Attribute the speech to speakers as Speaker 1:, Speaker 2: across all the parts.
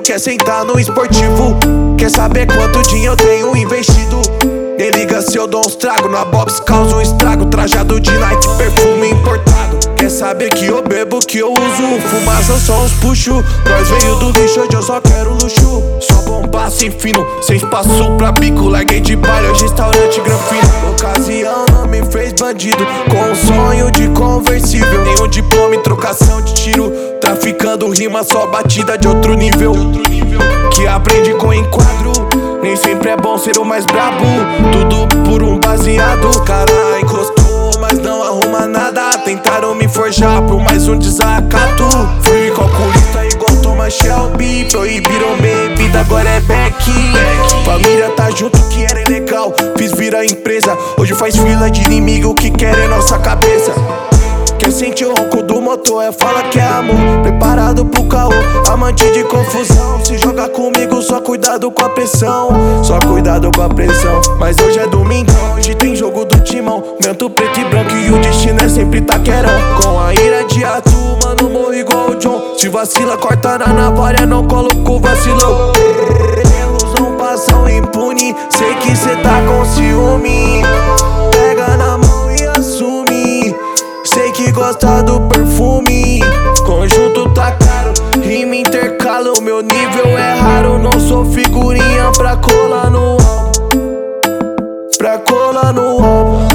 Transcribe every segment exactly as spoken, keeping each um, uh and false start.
Speaker 1: quer sentar no esportivo. Quer saber quanto dinheiro eu tenho investido? Nem liga se eu dou uns trago na Bob's, causa um estrago. Trajado de night, perfume importado. Quer saber que eu bebo, que eu uso fumaça, só uns puxo. Nós veio do lixo, hoje eu só quero luxo. Só bombaço sem fino, sem espaço pra bico. Larguei de baile, hoje restaurante granfino. Ocasião não me fez bandido, com um sonho de conversível. Nenhum diploma em trocação de tiro. Traficando rima, só batida de outro nível. Que aprende com enquadro. Nem sempre é bom ser o mais brabo. Tudo por um baseado. Cara encostou, mas não arruma nada. Tentaram me forjar por mais um desacato. Fui calculista igual Thomas Shelby. Proibiram bebida, agora é Beck. Família tá junto que era ilegal. Fiz virar empresa, hoje faz fila de inimigo que querem nossa cabeça. Quer sentir o ronco do motor, é fala que é amor. Preparado pro caô, amante de confusão. Se joga comigo, só cuidado com a pressão. Só cuidado com a pressão. Mas hoje é domingão, hoje tem jogo do timão. Mento preto e branco e o destino é sempre taquerão. Com a ira de atu, mano, morro igual o John. Se vacila, corta na navalha, não colocou vacilão. Erros não passam impune, sei que cê tá com ciúme. Pega na mão e assume. Sei que gosta do perfume. Conjunto tá caro, rima intercala. O meu nível é raro, não sou figurinha pra colar no álbum. Pra colar no álbum.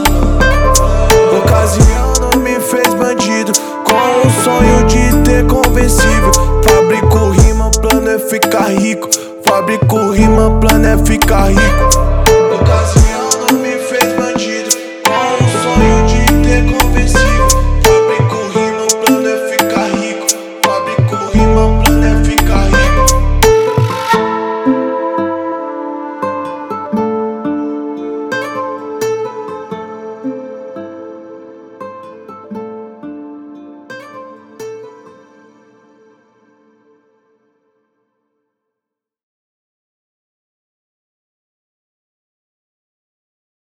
Speaker 1: Ocasião não me fez bandido, com o sonho de ter conversível. Fabrico rima, plano é ficar rico. Fabrico rima, plano é ficar rico. Ocasião